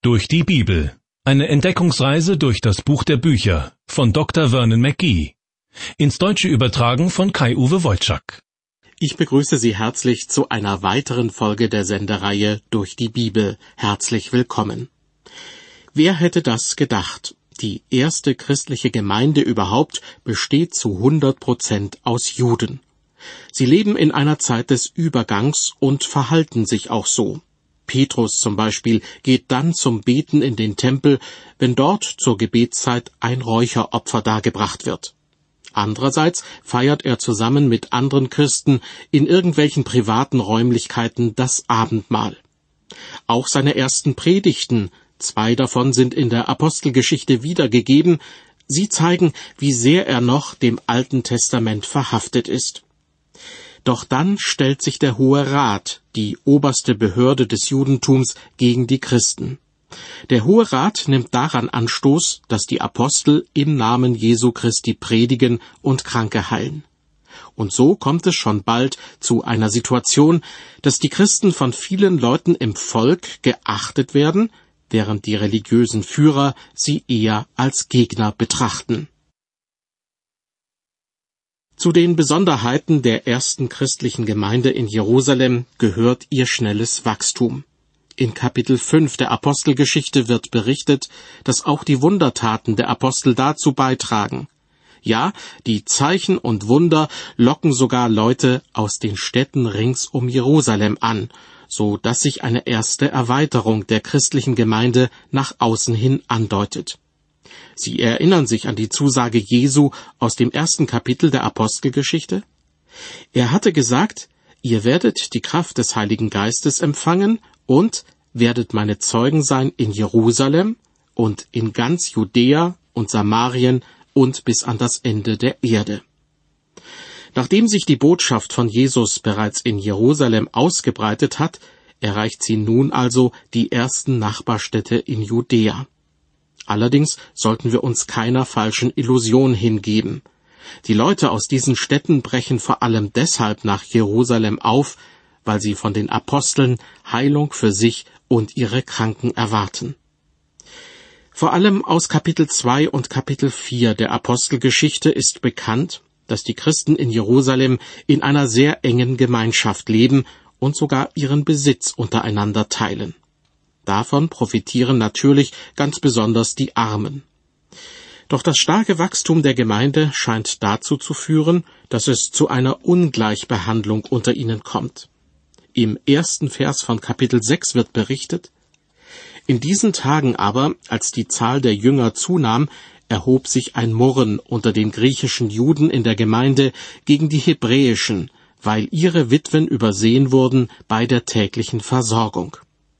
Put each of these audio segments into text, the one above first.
Durch die Bibel. Eine Entdeckungsreise durch das Buch der Bücher von Dr. Vernon McGee. Ins Deutsche übertragen von Kai-Uwe Wojczak. Ich begrüße Sie herzlich zu einer weiteren Folge der Sendereihe Durch die Bibel. Herzlich willkommen. Wer hätte das gedacht? Die erste christliche Gemeinde überhaupt besteht zu 100% aus Juden. Sie leben in einer Zeit des Übergangs und verhalten sich auch so. Petrus zum Beispiel geht dann zum Beten in den Tempel, wenn dort zur Gebetszeit ein Räucheropfer dargebracht wird. Andererseits feiert er zusammen mit anderen Christen in irgendwelchen privaten Räumlichkeiten das Abendmahl. Auch seine ersten Predigten, 2 davon sind in der Apostelgeschichte wiedergegeben, sie zeigen, wie sehr er noch dem Alten Testament verhaftet ist. Doch dann stellt sich der Hohe Rat, die oberste Behörde des Judentums, gegen die Christen. Der Hohe Rat nimmt daran Anstoß, dass die Apostel im Namen Jesu Christi predigen und Kranke heilen. Und so kommt es schon bald zu einer Situation, dass die Christen von vielen Leuten im Volk geachtet werden, während die religiösen Führer sie eher als Gegner betrachten. Zu den Besonderheiten der ersten christlichen Gemeinde in Jerusalem gehört ihr schnelles Wachstum. In Kapitel 5 der Apostelgeschichte wird berichtet, dass auch die Wundertaten der Apostel dazu beitragen. Ja, die Zeichen und Wunder locken sogar Leute aus den Städten rings um Jerusalem an, so dass sich eine erste Erweiterung der christlichen Gemeinde nach außen hin andeutet. Sie erinnern sich an die Zusage Jesu aus dem 1. Kapitel der Apostelgeschichte? Er hatte gesagt, ihr werdet die Kraft des Heiligen Geistes empfangen und werdet meine Zeugen sein in Jerusalem und in ganz Judäa und Samarien und bis an das Ende der Erde. Nachdem sich die Botschaft von Jesus bereits in Jerusalem ausgebreitet hat, erreicht sie nun also die ersten Nachbarstädte in Judäa. Allerdings sollten wir uns keiner falschen Illusion hingeben. Die Leute aus diesen Städten brechen vor allem deshalb nach Jerusalem auf, weil sie von den Aposteln Heilung für sich und ihre Kranken erwarten. Vor allem aus Kapitel 2 und Kapitel 4 der Apostelgeschichte ist bekannt, dass die Christen in Jerusalem in einer sehr engen Gemeinschaft leben und sogar ihren Besitz untereinander teilen. Davon profitieren natürlich ganz besonders die Armen. Doch das starke Wachstum der Gemeinde scheint dazu zu führen, dass es zu einer Ungleichbehandlung unter ihnen kommt. Im 1. Vers von Kapitel 6 wird berichtet: In diesen Tagen aber, als die Zahl der Jünger zunahm, erhob sich ein Murren unter den griechischen Juden in der Gemeinde gegen die hebräischen, weil ihre Witwen übersehen wurden bei der täglichen Versorgung.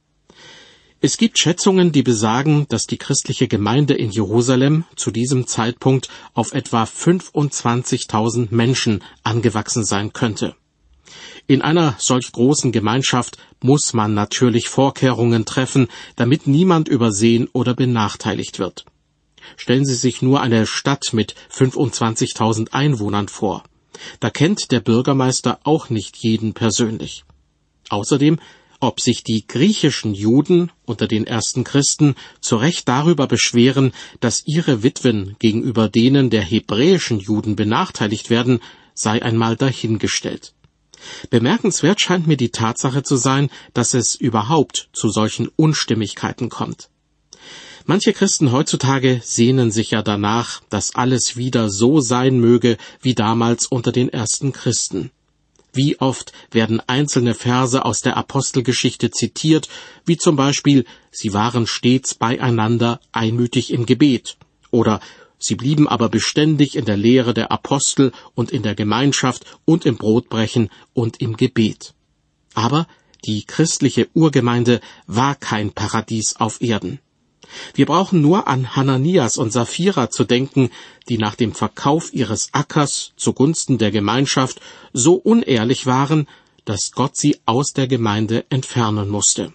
Es gibt Schätzungen, die besagen, dass die christliche Gemeinde in Jerusalem zu diesem Zeitpunkt auf etwa 25.000 Menschen angewachsen sein könnte. In einer solch großen Gemeinschaft muss man natürlich Vorkehrungen treffen, damit niemand übersehen oder benachteiligt wird. Stellen Sie sich nur eine Stadt mit 25.000 Einwohnern vor. Da kennt der Bürgermeister auch nicht jeden persönlich. Außerdem, ob sich die griechischen Juden unter den ersten Christen zu Recht darüber beschweren, dass ihre Witwen gegenüber denen der hebräischen Juden benachteiligt werden, sei einmal dahingestellt. Bemerkenswert scheint mir die Tatsache zu sein, dass es überhaupt zu solchen Unstimmigkeiten kommt. Manche Christen heutzutage sehnen sich ja danach, dass alles wieder so sein möge wie damals unter den ersten Christen. Wie oft werden einzelne Verse aus der Apostelgeschichte zitiert, wie zum Beispiel: Sie waren stets beieinander, einmütig im Gebet, oder sie blieben aber beständig in der Lehre der Apostel und in der Gemeinschaft und im Brotbrechen und im Gebet. Aber die christliche Urgemeinde war kein Paradies auf Erden. Wir brauchen nur an Hananias und Sapphira zu denken, die nach dem Verkauf ihres Ackers zugunsten der Gemeinschaft so unehrlich waren, dass Gott sie aus der Gemeinde entfernen musste.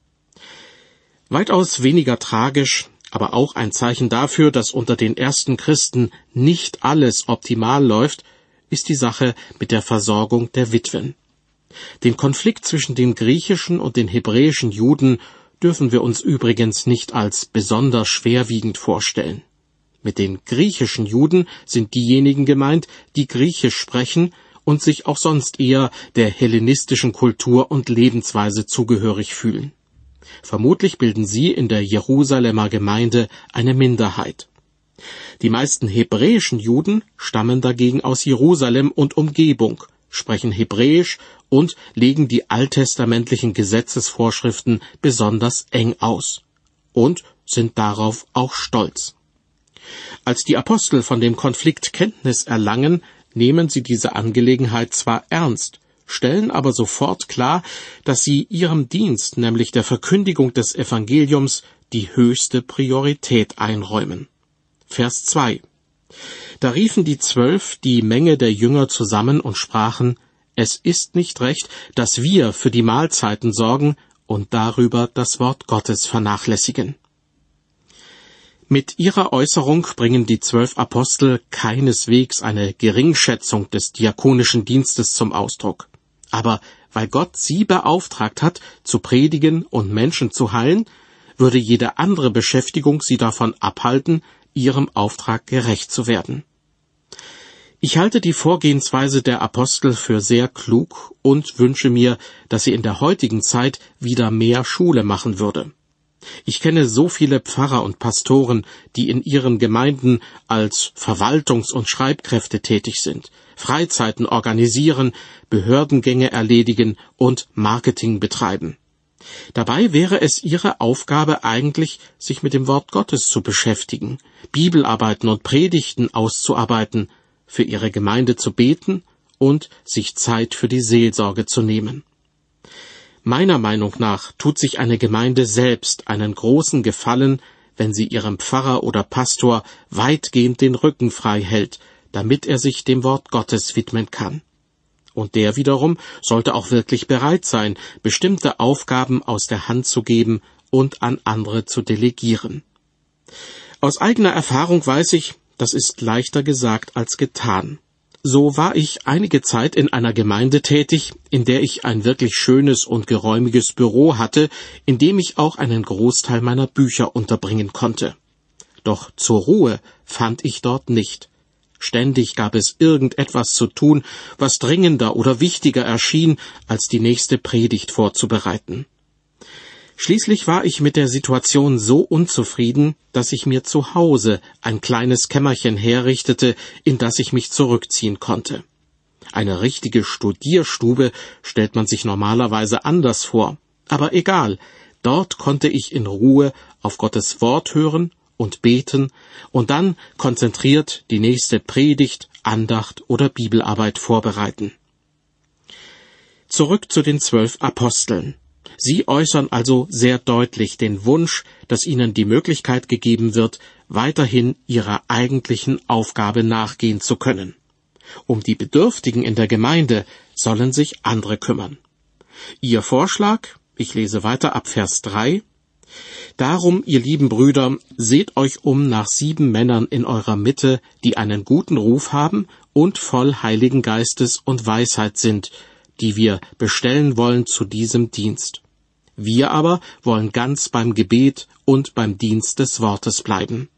Weitaus weniger tragisch, aber auch ein Zeichen dafür, dass unter den ersten Christen nicht alles optimal läuft, ist die Sache mit der Versorgung der Witwen. Den Konflikt zwischen den griechischen und den hebräischen Juden dürfen wir uns übrigens nicht als besonders schwerwiegend vorstellen. Mit den griechischen Juden sind diejenigen gemeint, die Griechisch sprechen und sich auch sonst eher der hellenistischen Kultur und Lebensweise zugehörig fühlen. Vermutlich bilden sie in der Jerusalemer Gemeinde eine Minderheit. Die meisten hebräischen Juden stammen dagegen aus Jerusalem und Umgebung, sprechen Hebräisch und legen die alttestamentlichen Gesetzesvorschriften besonders eng aus und sind darauf auch stolz. Als die Apostel von dem Konflikt Kenntnis erlangen, nehmen sie diese Angelegenheit zwar ernst, stellen aber sofort klar, dass sie ihrem Dienst, nämlich der Verkündigung des Evangeliums, die höchste Priorität einräumen. Vers 2. Da riefen die 12 die Menge der Jünger zusammen und sprachen: Es ist nicht recht, dass wir für die Mahlzeiten sorgen und darüber das Wort Gottes vernachlässigen. Mit ihrer Äußerung bringen die 12 Apostel keineswegs eine Geringschätzung des diakonischen Dienstes zum Ausdruck. Aber weil Gott sie beauftragt hat, zu predigen und Menschen zu heilen, würde jede andere Beschäftigung sie davon abhalten, ihrem Auftrag gerecht zu werden. Ich halte die Vorgehensweise der Apostel für sehr klug und wünsche mir, dass sie in der heutigen Zeit wieder mehr Schule machen würde. Ich kenne so viele Pfarrer und Pastoren, die in ihren Gemeinden als Verwaltungs- und Schreibkräfte tätig sind, Freizeiten organisieren, Behördengänge erledigen und Marketing betreiben. Dabei wäre es ihre Aufgabe eigentlich, sich mit dem Wort Gottes zu beschäftigen, Bibelarbeiten und Predigten auszuarbeiten, für ihre Gemeinde zu beten und sich Zeit für die Seelsorge zu nehmen. Meiner Meinung nach tut sich eine Gemeinde selbst einen großen Gefallen, wenn sie ihrem Pfarrer oder Pastor weitgehend den Rücken frei hält, damit er sich dem Wort Gottes widmen kann. Und der wiederum sollte auch wirklich bereit sein, bestimmte Aufgaben aus der Hand zu geben und an andere zu delegieren. Aus eigener Erfahrung weiß ich, das ist leichter gesagt als getan. So war ich einige Zeit in einer Gemeinde tätig, in der ich ein wirklich schönes und geräumiges Büro hatte, in dem ich auch einen Großteil meiner Bücher unterbringen konnte. Doch zur Ruhe fand ich dort nicht. Ständig gab es irgendetwas zu tun, was dringender oder wichtiger erschien, als die nächste Predigt vorzubereiten. Schließlich war ich mit der Situation so unzufrieden, dass ich mir zu Hause ein kleines Kämmerchen herrichtete, in das ich mich zurückziehen konnte. Eine richtige Studierstube stellt man sich normalerweise anders vor, aber egal, dort konnte ich in Ruhe auf Gottes Wort hören und beten und dann konzentriert die nächste Predigt, Andacht oder Bibelarbeit vorbereiten. Zurück zu den 12 Aposteln. Sie äußern also sehr deutlich den Wunsch, dass ihnen die Möglichkeit gegeben wird, weiterhin ihrer eigentlichen Aufgabe nachgehen zu können. Um die Bedürftigen in der Gemeinde sollen sich andere kümmern. Ihr Vorschlag, ich lese weiter ab Vers 3, Darum, ihr lieben Brüder, seht euch um nach 7 Männern in eurer Mitte, die einen guten Ruf haben und voll Heiligen Geistes und Weisheit sind, die wir bestellen wollen zu diesem Dienst. Wir aber wollen ganz beim Gebet und beim Dienst des Wortes bleiben.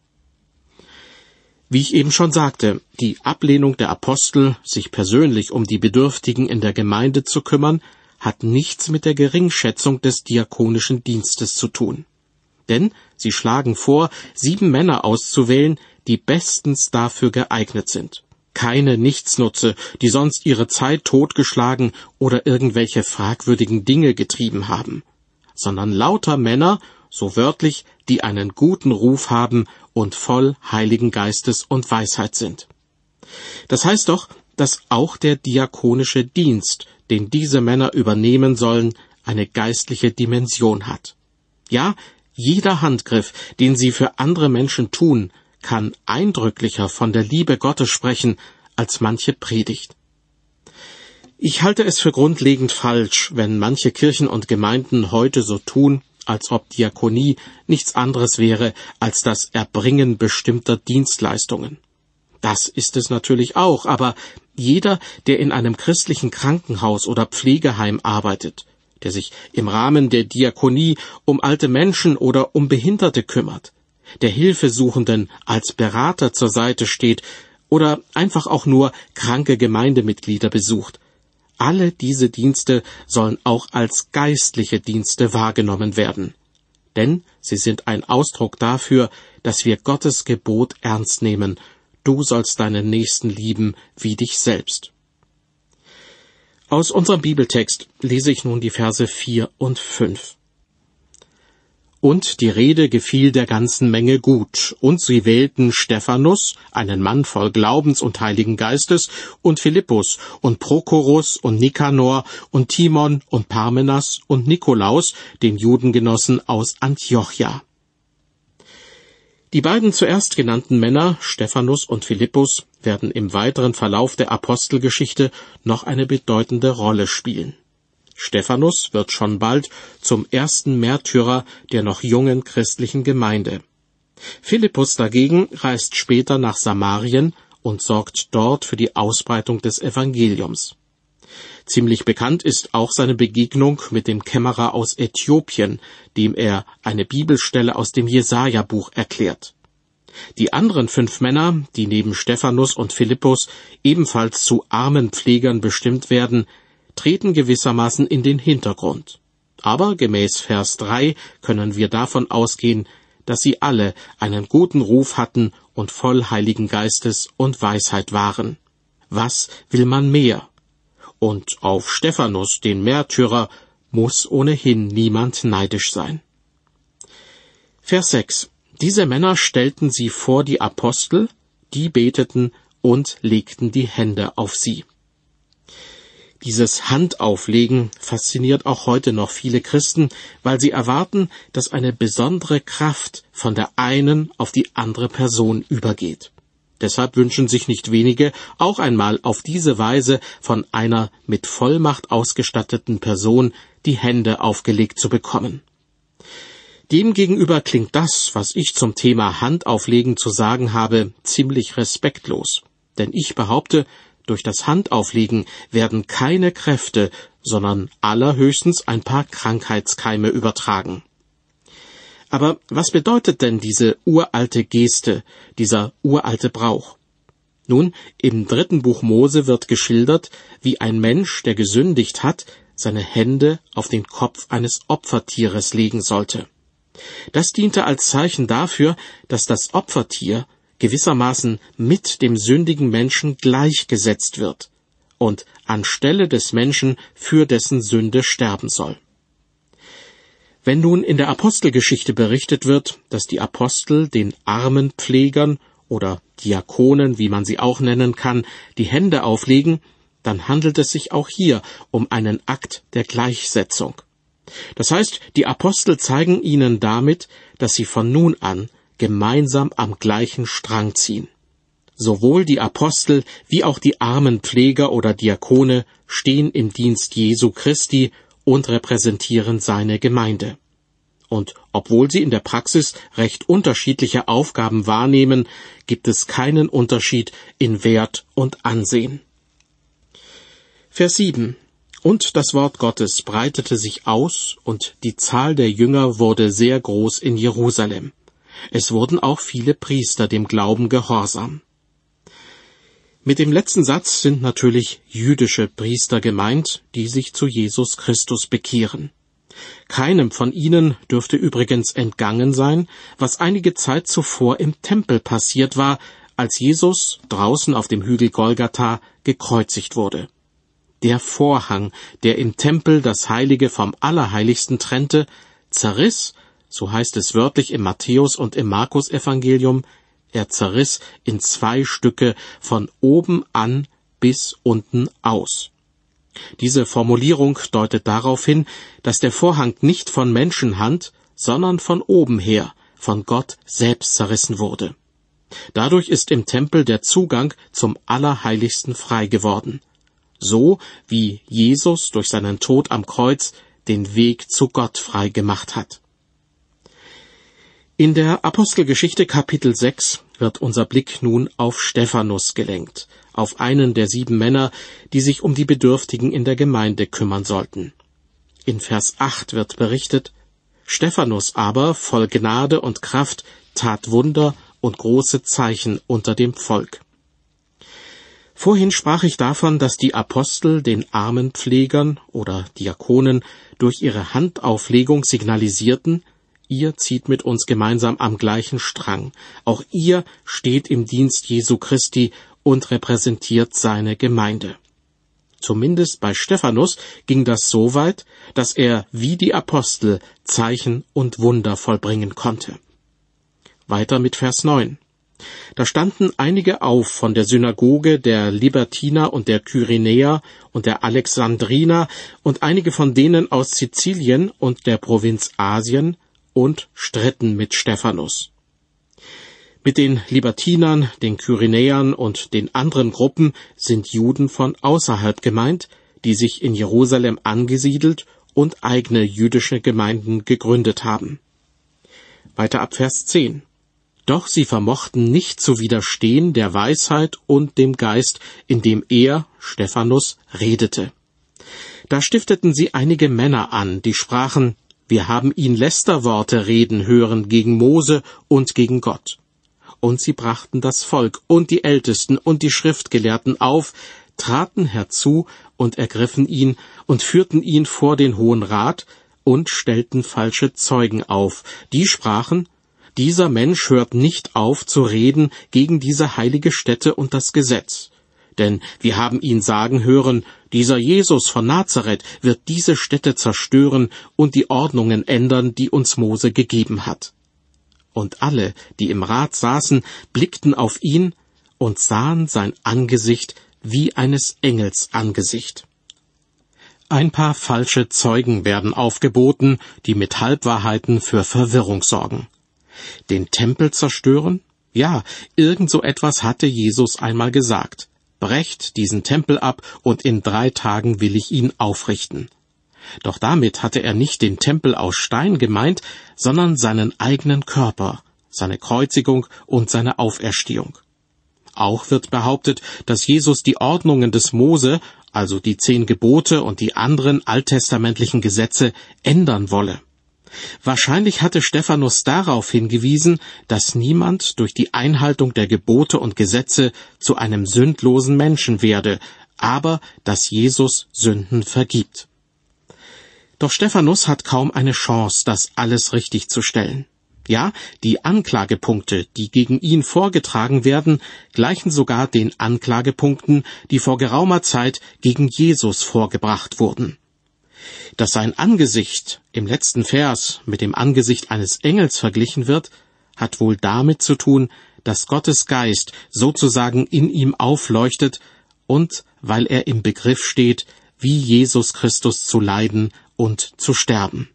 Wie ich eben schon sagte, die Ablehnung der Apostel, sich persönlich um die Bedürftigen in der Gemeinde zu kümmern, hat nichts mit der Geringschätzung des diakonischen Dienstes zu tun. Denn sie schlagen vor, 7 Männer auszuwählen, die bestens dafür geeignet sind. Keine Nichtsnutze, die sonst ihre Zeit totgeschlagen oder irgendwelche fragwürdigen Dinge getrieben haben, sondern lauter Männer, so wörtlich, die einen guten Ruf haben und voll Heiligen Geistes und Weisheit sind. Das heißt doch, dass auch der diakonische Dienst, den diese Männer übernehmen sollen, eine geistliche Dimension hat. Ja, jeder Handgriff, den sie für andere Menschen tun, kann eindrücklicher von der Liebe Gottes sprechen als manche Predigt. Ich halte es für grundlegend falsch, wenn manche Kirchen und Gemeinden heute so tun, als ob Diakonie nichts anderes wäre als das Erbringen bestimmter Dienstleistungen. Das ist es natürlich auch, aber jeder, der in einem christlichen Krankenhaus oder Pflegeheim arbeitet, der sich im Rahmen der Diakonie um alte Menschen oder um Behinderte kümmert, der Hilfesuchenden als Berater zur Seite steht oder einfach auch nur kranke Gemeindemitglieder besucht. Alle diese Dienste sollen auch als geistliche Dienste wahrgenommen werden. Denn sie sind ein Ausdruck dafür, dass wir Gottes Gebot ernst nehmen. Du sollst deinen Nächsten lieben wie dich selbst. Aus unserem Bibeltext lese ich nun die Verse 4 und 5. Und die Rede gefiel der ganzen Menge gut, und sie wählten Stephanus, einen Mann voll Glaubens und Heiligen Geistes, und Philippus und Prochorus und Nikanor und Timon und Parmenas und Nikolaus, den Judengenossen aus Antiochia. Die beiden zuerst genannten Männer, Stephanus und Philippus, werden im weiteren Verlauf der Apostelgeschichte noch eine bedeutende Rolle spielen. Stephanus wird schon bald zum ersten Märtyrer der noch jungen christlichen Gemeinde. Philippus dagegen reist später nach Samarien und sorgt dort für die Ausbreitung des Evangeliums. Ziemlich bekannt ist auch seine Begegnung mit dem Kämmerer aus Äthiopien, dem er eine Bibelstelle aus dem Jesaja-Buch erklärt. Die anderen 5 Männer, die neben Stephanus und Philippus ebenfalls zu Armenpflegern bestimmt werden, treten gewissermaßen in den Hintergrund. Aber gemäß Vers 3 können wir davon ausgehen, dass sie alle einen guten Ruf hatten und voll Heiligen Geistes und Weisheit waren. Was will man mehr? Und auf Stephanus, den Märtyrer, muss ohnehin niemand neidisch sein. Vers 6. Diese Männer stellten sie vor die Apostel, die beteten und legten die Hände auf sie. Dieses Handauflegen fasziniert auch heute noch viele Christen, weil sie erwarten, dass eine besondere Kraft von der einen auf die andere Person übergeht. Deshalb wünschen sich nicht wenige, auch einmal auf diese Weise von einer mit Vollmacht ausgestatteten Person die Hände aufgelegt zu bekommen. Demgegenüber klingt das, was ich zum Thema Handauflegen zu sagen habe, ziemlich respektlos. Denn ich behaupte, durch das Handauflegen werden keine Kräfte, sondern allerhöchstens ein paar Krankheitskeime übertragen. Aber was bedeutet denn diese uralte Geste, dieser uralte Brauch? Nun, im 3. Buch Mose wird geschildert, wie ein Mensch, der gesündigt hat, seine Hände auf den Kopf eines Opfertieres legen sollte. Das diente als Zeichen dafür, dass das Opfertier gewissermaßen mit dem sündigen Menschen gleichgesetzt wird und anstelle des Menschen für dessen Sünde sterben soll. Wenn nun in der Apostelgeschichte berichtet wird, dass die Apostel den Armenpflegern oder Diakonen, wie man sie auch nennen kann, die Hände auflegen, dann handelt es sich auch hier um einen Akt der Gleichsetzung. Das heißt, die Apostel zeigen ihnen damit, dass sie von nun an gemeinsam am gleichen Strang ziehen. Sowohl die Apostel wie auch die Armenpfleger oder Diakone stehen im Dienst Jesu Christi und repräsentieren seine Gemeinde. Und obwohl sie in der Praxis recht unterschiedliche Aufgaben wahrnehmen, gibt es keinen Unterschied in Wert und Ansehen. Vers 7. Und das Wort Gottes breitete sich aus, und die Zahl der Jünger wurde sehr groß in Jerusalem. Es wurden auch viele Priester dem Glauben gehorsam. Mit dem letzten Satz sind natürlich jüdische Priester gemeint, die sich zu Jesus Christus bekehren. Keinem von ihnen dürfte übrigens entgangen sein, was einige Zeit zuvor im Tempel passiert war, als Jesus draußen auf dem Hügel Golgatha gekreuzigt wurde. Der Vorhang, der im Tempel das Heilige vom Allerheiligsten trennte, zerriss, so heißt es wörtlich im Matthäus- und im Markus-Evangelium, er zerriss in 2 Stücke von oben an bis unten aus. Diese Formulierung deutet darauf hin, dass der Vorhang nicht von Menschenhand, sondern von oben her, von Gott selbst zerrissen wurde. Dadurch ist im Tempel der Zugang zum Allerheiligsten frei geworden, so wie Jesus durch seinen Tod am Kreuz den Weg zu Gott frei gemacht hat. In der Apostelgeschichte Kapitel 6 wird unser Blick nun auf Stephanus gelenkt, auf einen der 7 Männer, die sich um die Bedürftigen in der Gemeinde kümmern sollten. In Vers 8 wird berichtet: Stephanus aber, voll Gnade und Kraft, tat Wunder und große Zeichen unter dem Volk. Vorhin sprach ich davon, dass die Apostel den Armenpflegern oder Diakonen durch ihre Handauflegung signalisierten: Ihr zieht mit uns gemeinsam am gleichen Strang. Auch ihr steht im Dienst Jesu Christi und repräsentiert seine Gemeinde. Zumindest bei Stephanus ging das so weit, dass er wie die Apostel Zeichen und Wunder vollbringen konnte. Weiter mit Vers 9. Da standen einige auf von der Synagoge der Libertiner und der Kyrenäer und der Alexandriner und einige von denen aus Sizilien und der Provinz Asien und stritten mit Stephanus. Mit den Libertinern, den Kyrenäern und den anderen Gruppen sind Juden von außerhalb gemeint, die sich in Jerusalem angesiedelt und eigene jüdische Gemeinden gegründet haben. Weiter ab Vers 10. Doch sie vermochten nicht zu widerstehen der Weisheit und dem Geist, in dem er, Stephanus, redete. Da stifteten sie einige Männer an, die sprachen: Wir haben ihn Lästerworte reden hören gegen Mose und gegen Gott. Und sie brachten das Volk und die Ältesten und die Schriftgelehrten auf, traten herzu und ergriffen ihn und führten ihn vor den Hohen Rat und stellten falsche Zeugen auf. Die sprachen: Dieser Mensch hört nicht auf zu reden gegen diese heilige Stätte und das Gesetz. Denn wir haben ihn sagen hören: Dieser Jesus von Nazareth wird diese Stätte zerstören und die Ordnungen ändern, die uns Mose gegeben hat. Und alle, die im Rat saßen, blickten auf ihn und sahen sein Angesicht wie eines Engels Angesicht. Ein paar falsche Zeugen werden aufgeboten, die mit Halbwahrheiten für Verwirrung sorgen. Den Tempel zerstören? Ja, irgend so etwas hatte Jesus einmal gesagt. Brecht diesen Tempel ab, und in 3 Tagen will ich ihn aufrichten. Doch damit hatte er nicht den Tempel aus Stein gemeint, sondern seinen eigenen Körper, seine Kreuzigung und seine Auferstehung. Auch wird behauptet, dass Jesus die Ordnungen des Mose, also die 10 Gebote und die anderen alttestamentlichen Gesetze, ändern wolle. Wahrscheinlich hatte Stephanus darauf hingewiesen, dass niemand durch die Einhaltung der Gebote und Gesetze zu einem sündlosen Menschen werde, aber dass Jesus Sünden vergibt. Doch Stephanus hat kaum eine Chance, das alles richtig zu stellen. Ja, die Anklagepunkte, die gegen ihn vorgetragen werden, gleichen sogar den Anklagepunkten, die vor geraumer Zeit gegen Jesus vorgebracht wurden. Dass sein Angesicht im letzten Vers mit dem Angesicht eines Engels verglichen wird, hat wohl damit zu tun, dass Gottes Geist sozusagen in ihm aufleuchtet und weil er im Begriff steht, wie Jesus Christus zu leiden und zu sterben.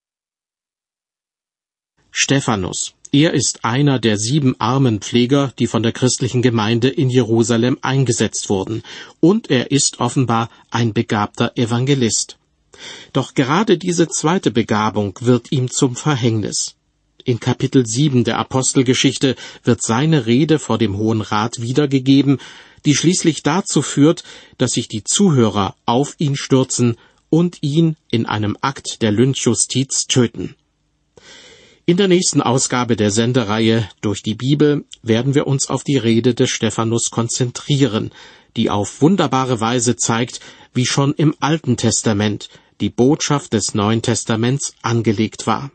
Stephanus. Er ist einer der 7 Armenpfleger, die von der christlichen Gemeinde in Jerusalem eingesetzt wurden, und er ist offenbar ein begabter Evangelist. Doch gerade diese zweite Begabung wird ihm zum Verhängnis. In Kapitel 7 der Apostelgeschichte wird seine Rede vor dem Hohen Rat wiedergegeben, die schließlich dazu führt, dass sich die Zuhörer auf ihn stürzen und ihn in einem Akt der Lynchjustiz töten. In der nächsten Ausgabe der Sendereihe Durch die Bibel werden wir uns auf die Rede des Stephanus konzentrieren, die auf wunderbare Weise zeigt, wie schon im Alten Testament die Botschaft des Neuen Testaments angelegt war.